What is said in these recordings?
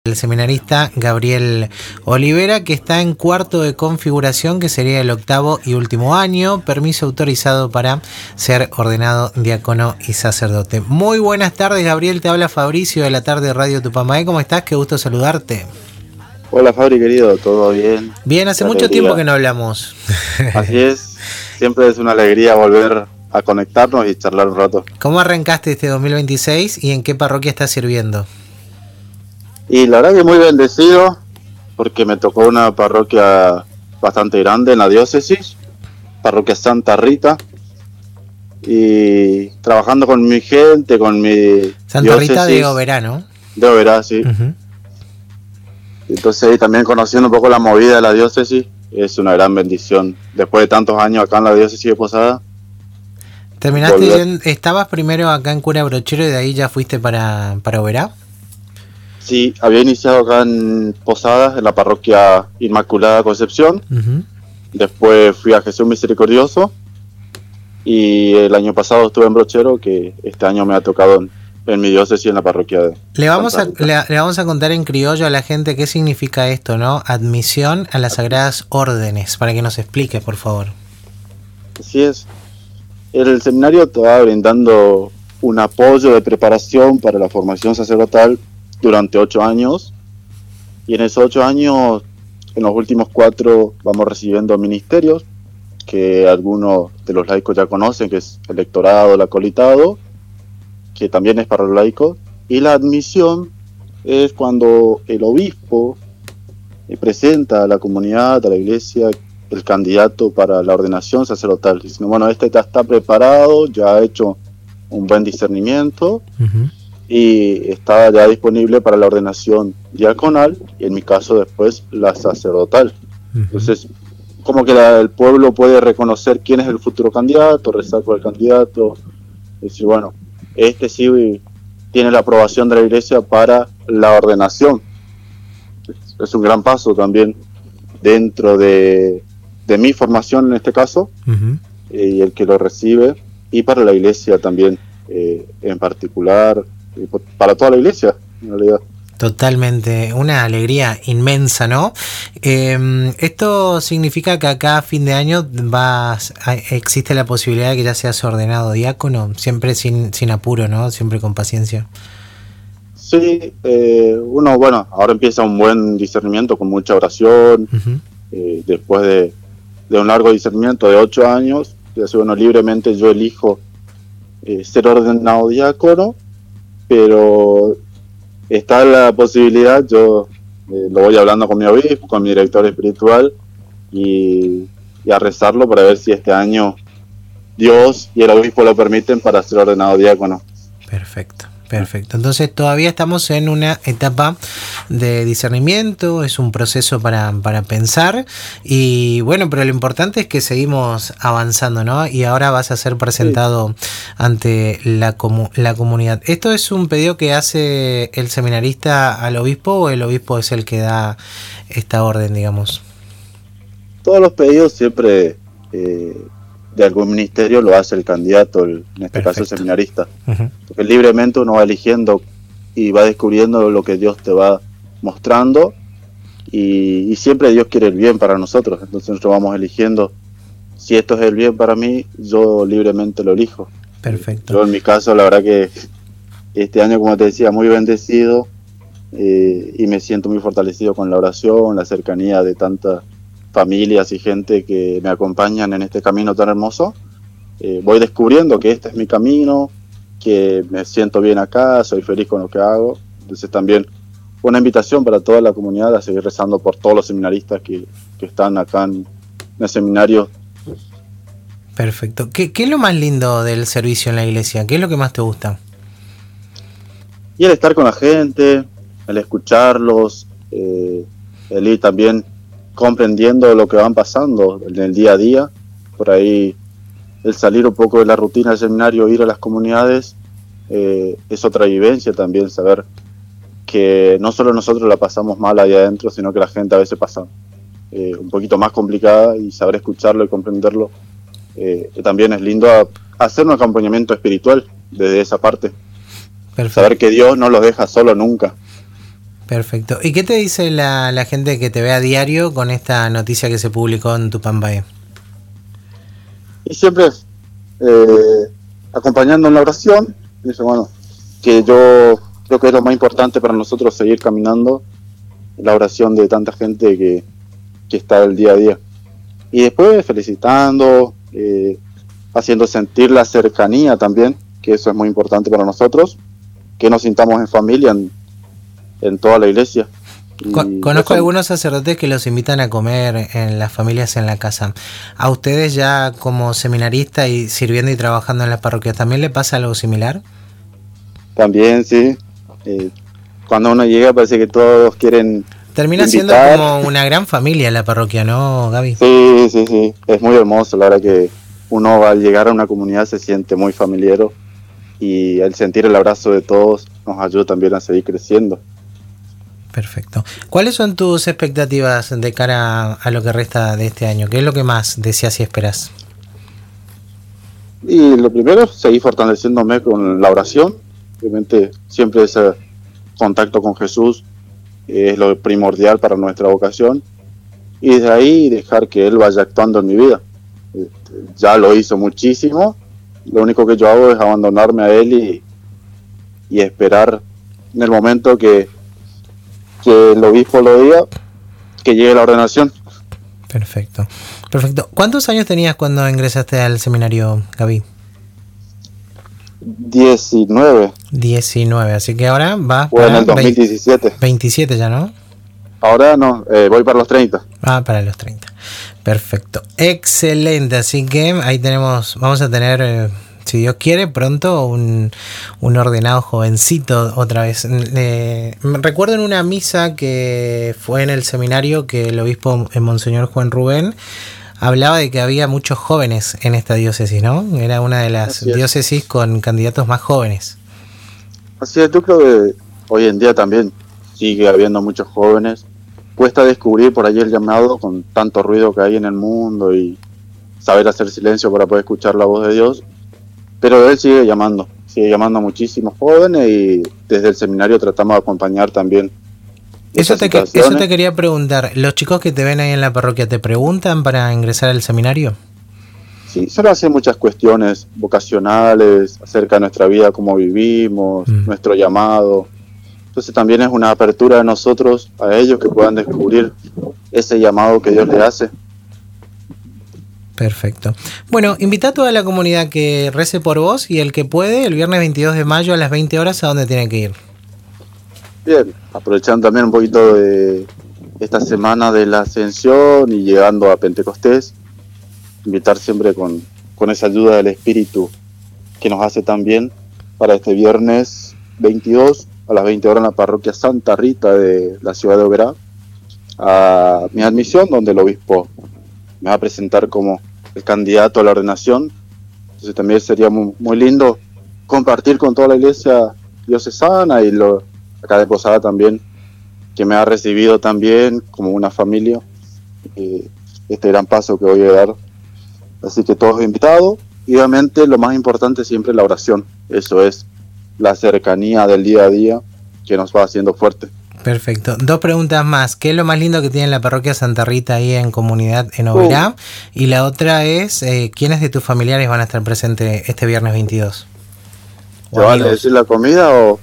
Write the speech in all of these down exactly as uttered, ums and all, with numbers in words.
el seminarista Gabriel Olivera, que está en cuarto de configuración, que sería el octavo y último año, permiso autorizado para ser ordenado diácono y sacerdote. Muy buenas tardes, Gabriel, te habla Fabricio de la tarde Radio Tupamae. ¿Cómo estás? Qué gusto saludarte. Hola Fabri, querido, ¿todo bien? Bien, hace mucho alegría. tiempo que no hablamos. Así es, siempre es una alegría volver a conectarnos y charlar un rato. ¿Cómo arrancaste este dos mil veintiséis y en qué parroquia estás sirviendo? Y la verdad que muy bendecido, porque me tocó una parroquia bastante grande en la diócesis, parroquia Santa Rita, y trabajando con mi gente, con mi Santa diócesis, Rita de Oberá, ¿no? De Oberá, sí. Uh-huh. Entonces ahí también conociendo un poco la movida de la diócesis, es una gran bendición. Después de tantos años acá en la diócesis de Posada. ¿Terminaste yendo, estabas primero acá en Cura Brochero y de ahí ya fuiste para, para Oberá? Sí, había iniciado acá en Posadas, en la parroquia Inmaculada Concepción. Uh-huh. Después fui a Jesús Misericordioso. Y el año pasado estuve en Brochero, que este año me ha tocado en, en mi diócesis, en la parroquia de le vamos a le, le vamos a contar en criollo a la gente qué significa esto, ¿no? Admisión a las sagradas órdenes, para que nos expliques, por favor. Así es. El seminario te va brindando un apoyo de preparación para la formación sacerdotal durante ocho años, y en esos ocho años, en los últimos cuatro, vamos recibiendo ministerios que algunos de los laicos ya conocen, que es el lectorado, el acolitado, que también es para los laicos, y la admisión es cuando el obispo presenta a la comunidad, a la iglesia, el candidato para la ordenación sacerdotal, diciendo, bueno, este ya está preparado, ya ha hecho un buen discernimiento, uh-huh. y está ya disponible para la ordenación diaconal, y en mi caso después la sacerdotal. Uh-huh. Entonces, como que la, el pueblo puede reconocer quién es el futuro candidato, rezar por el candidato, decir, bueno, este sí tiene la aprobación de la iglesia para la ordenación. Es un gran paso también dentro de, de mi formación en este caso, uh-huh. eh, y el que lo recibe, y para la iglesia también, eh, en particular, eh, para toda la iglesia, en realidad. Totalmente, una alegría inmensa, ¿no? Eh, esto significa que acá a fin de año vas, existe la posibilidad de que ya seas ordenado diácono, siempre sin, sin apuro, ¿no? Siempre con paciencia. Sí, eh, uno, bueno, ahora empieza un buen discernimiento con mucha oración, uh-huh. eh, después de, de un largo discernimiento de ocho años, ya bueno, libremente yo elijo eh, ser ordenado diácono, pero está la posibilidad, yo eh, lo voy hablando con mi obispo, con mi director espiritual, y, y a rezarlo para ver si este año Dios y el obispo lo permiten para ser ordenado diácono. Perfecto. Perfecto, entonces todavía estamos en una etapa de discernimiento, es un proceso para, para pensar, y bueno, pero lo importante es que seguimos avanzando, ¿no? Y ahora vas a ser presentado sí. ante la, comu- la comunidad. ¿Esto es un pedido que hace el seminarista al obispo o el obispo es el que da esta orden, digamos? Todos los pedidos siempre eh, de algún ministerio lo hace el candidato, el, en este Perfecto. caso el seminarista. Uh-huh. Porque libremente uno va eligiendo y va descubriendo lo que Dios te va mostrando, y, y siempre Dios quiere el bien para nosotros, entonces nosotros vamos eligiendo, si esto es el bien para mí, yo libremente lo elijo. Perfecto. Yo en mi caso, la verdad que este año, como te decía, muy bendecido, eh, y me siento muy fortalecido con la oración, la cercanía de tantas familias y gente que me acompañan en este camino tan hermoso. Eh, voy descubriendo que este es mi camino, que me siento bien acá, soy feliz con lo que hago. Entonces también una invitación para toda la comunidad a seguir rezando por todos los seminaristas que, que están acá en, en el seminario. Perfecto. ¿Qué, ¿Qué es lo más lindo del servicio en la iglesia? ¿Qué es lo que más te gusta? Y el estar con la gente, el escucharlos, eh, el ir también comprendiendo lo que van pasando en el día a día. Por ahí el salir un poco de la rutina del seminario, ir a las comunidades, eh, es otra vivencia también, saber que no solo nosotros la pasamos mal ahí adentro, sino que la gente a veces pasa eh, un poquito más complicada, y saber escucharlo y comprenderlo eh, también es lindo, a, a hacer un acompañamiento espiritual desde esa parte. Perfecto. Saber que Dios no los deja solo nunca. Perfecto. ¿Y qué te dice la, la gente que te ve a diario con esta noticia que se publicó en Tupambaé? Y siempre eh, acompañando en la oración, dice, bueno, que yo creo que es lo más importante para nosotros seguir caminando, la oración de tanta gente que, que está el día a día. Y después felicitando, eh, haciendo sentir la cercanía también, que eso es muy importante para nosotros, que nos sintamos en familia en, en toda la iglesia. Y conozco eso, algunos sacerdotes que los invitan a comer en las familias en la casa. ¿A ustedes ya como seminarista y sirviendo y trabajando en las parroquias también le pasa algo similar? También, sí. Eh, cuando uno llega parece que todos quieren Termina invitar. Siendo como una gran familia la parroquia, ¿no, Gaby? Sí, sí, sí. Es muy hermoso. La verdad que uno al llegar a una comunidad se siente muy familiar y el sentir el abrazo de todos nos ayuda también a seguir creciendo. Perfecto. ¿Cuáles son tus expectativas de cara a lo que resta de este año? ¿Qué es lo que más deseas y esperas? Y lo primero es seguir fortaleciéndome con la oración. Obviamente siempre ese contacto con Jesús es lo primordial para nuestra vocación. Y desde ahí dejar que Él vaya actuando en mi vida. Ya lo hizo muchísimo. Lo único que yo hago es abandonarme a Él y, y esperar en el momento que que el obispo lo diga, que llegue la ordenación. Perfecto, perfecto. ¿Cuántos años tenías cuando ingresaste al seminario, Gaby? diecinueve. diecinueve, así que ahora vas Fue para en el dos mil diecisiete. veintisiete ya, ¿no? Ahora no, eh, voy para los treinta. Ah, para los treinta. Perfecto, excelente. Así que ahí tenemos, vamos a tener... Eh, si Dios quiere, pronto un, un ordenado jovencito otra vez. Eh, recuerdo en una misa que fue en el seminario que el obispo el Monseñor Juan Rubén hablaba de que había muchos jóvenes en esta diócesis, ¿no? Era una de las diócesis con candidatos más jóvenes. Así es, yo creo que hoy en día también sigue habiendo muchos jóvenes. Cuesta descubrir por allí el llamado con tanto ruido que hay en el mundo y saber hacer silencio para poder escuchar la voz de Dios. Pero él sigue llamando, sigue llamando a muchísimos jóvenes y desde el seminario tratamos de acompañar también. Eso te, que, eso te quería preguntar, ¿los chicos que te ven ahí en la parroquia te preguntan para ingresar al seminario? Sí, solo hacen muchas cuestiones vocacionales, acerca de nuestra vida, cómo vivimos, mm. nuestro llamado. Entonces también es una apertura de nosotros a ellos que puedan descubrir ese llamado que Dios les hace. Perfecto. Bueno, invita a toda la comunidad que rece por vos y el que puede, el viernes veintidós de mayo a las veinte horas, ¿a dónde tiene que ir? Bien, aprovechando también un poquito de esta semana de la Ascensión y llegando a Pentecostés, invitar siempre con, con esa ayuda del Espíritu que nos hace tan bien para este viernes veintidós a las veinte horas en la parroquia Santa Rita de la ciudad de Oberá, a mi admisión, donde el obispo me va a presentar como el candidato a la ordenación. Entonces también sería muy, muy lindo compartir con toda la iglesia diocesana y lo, acá de Posada también, que me ha recibido también como una familia, eh, este gran paso que voy a dar. Así que todos invitados. Y obviamente lo más importante siempre es la oración. Eso es la cercanía del día a día que nos va haciendo fuerte. Perfecto. Dos preguntas más. ¿Qué es lo más lindo que tiene la parroquia Santa Rita ahí en comunidad en Oberá? Uh. Y la otra es, eh, ¿quiénes de tus familiares van a estar presentes este viernes veintidós? ¿Te van a decir la comida o...?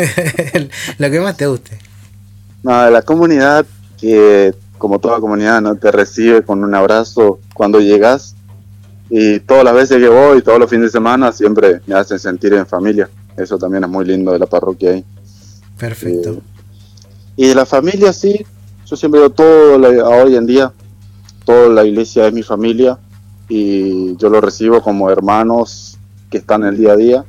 Lo que más te guste. No, la comunidad que, como toda comunidad, no te recibe con un abrazo cuando llegas. Y todas las veces que voy, todos los fines de semana, siempre me hacen sentir en familia. Eso también es muy lindo de la parroquia ahí. Perfecto. Eh, y de la familia, sí, yo siempre digo, todo la, hoy en día, toda la iglesia es mi familia y yo lo recibo como hermanos que están en el día a día.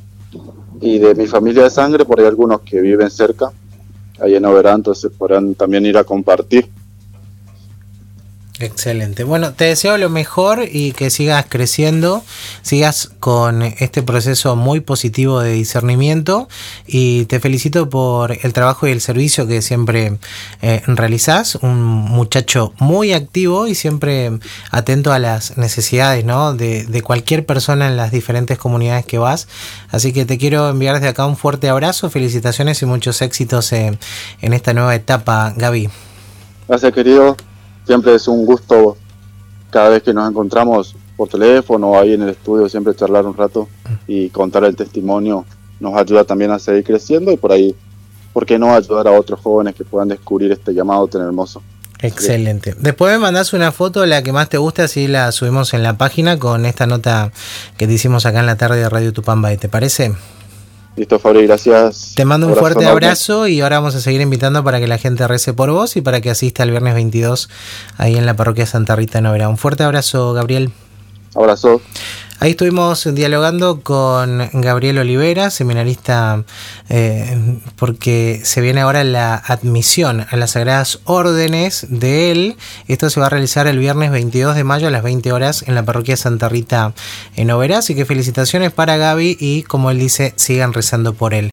Y de mi familia de sangre, por ahí algunos que viven cerca, ahí en Oberá, entonces podrán también ir a compartir. Excelente. Bueno, te deseo lo mejor y que sigas creciendo, sigas con este proceso muy positivo de discernimiento, y te felicito por el trabajo y el servicio que siempre eh, realizás. Un muchacho muy activo y siempre atento a las necesidades, ¿no? de, de cualquier persona en las diferentes comunidades que vas. Así que te quiero enviar desde acá un fuerte abrazo, felicitaciones y muchos éxitos en, en esta nueva etapa, Gaby. Gracias, querido. Siempre es un gusto cada vez que nos encontramos por teléfono o ahí en el estudio, siempre charlar un rato y contar el testimonio. Nos ayuda también a seguir creciendo y por ahí, ¿por qué no ayudar a otros jóvenes que puedan descubrir este llamado tan hermoso? Excelente. Después me mandás una foto, la que más te guste, así la subimos en la página con esta nota que te hicimos acá en la tarde de Radio Tupambay, ¿te parece? Listo, Fabri, gracias. Te mando un abrazo fuerte enorme. abrazo y ahora vamos a seguir invitando para que la gente rece por vos y para que asista el viernes veintidós ahí en la parroquia Santa Rita de Noverá. Un fuerte abrazo, Gabriel. Abrazo. Ahí estuvimos dialogando con Gabriel Olivera, seminarista, eh, porque se viene ahora la admisión a las Sagradas Órdenes de él. Esto se va a realizar el viernes veintidós de mayo a las veinte horas en la parroquia Santa Rita en Oberá. Así que felicitaciones para Gaby y, como él dice, sigan rezando por él.